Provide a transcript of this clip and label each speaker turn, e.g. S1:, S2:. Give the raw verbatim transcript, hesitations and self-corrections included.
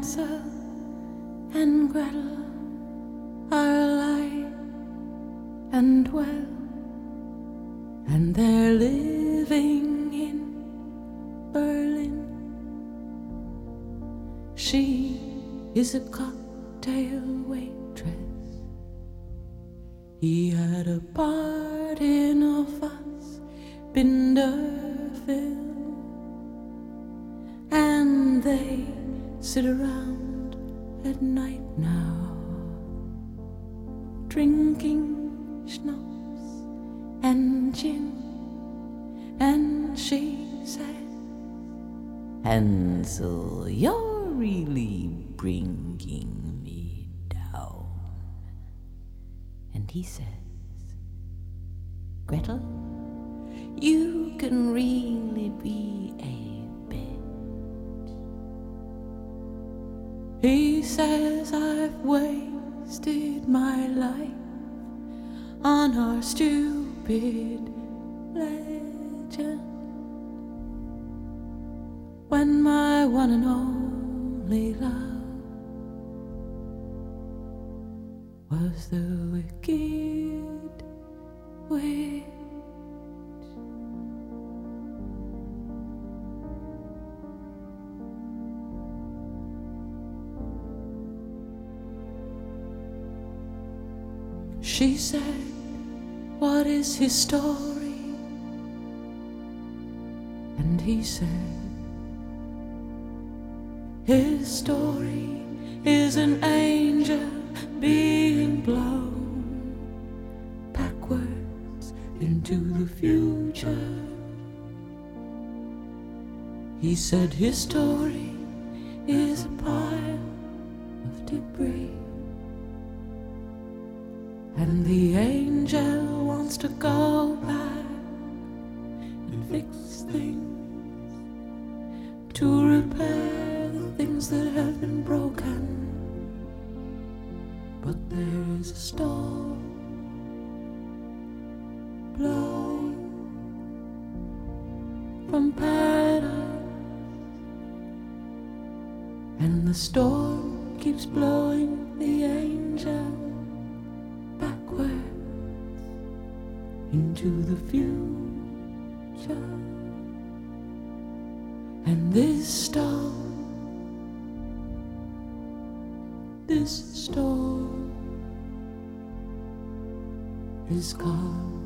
S1: Hansel and Gretel are alive and well, and they're living in Berlin. She is a cocktail waitress. He had a part in a Fassbinder-film, and they sit around at night now, drinking schnapps and gin, and she says, Hansel, you're really bringing me down. And he says, Gretel, you can really be a bitch. He says, I've wasted my life on our stupid legend, when my one and only love was the wicked witch. She said, what is his story? And he said, his story is an angel being blown backwards into the future. He said his story is a pile of debris, and the angel wants to go back and fix things, to repair the things that have been broken. But there is a storm blowing from paradise, and the storm keeps blowing the angel backwards into the future. And this storm, this storm is called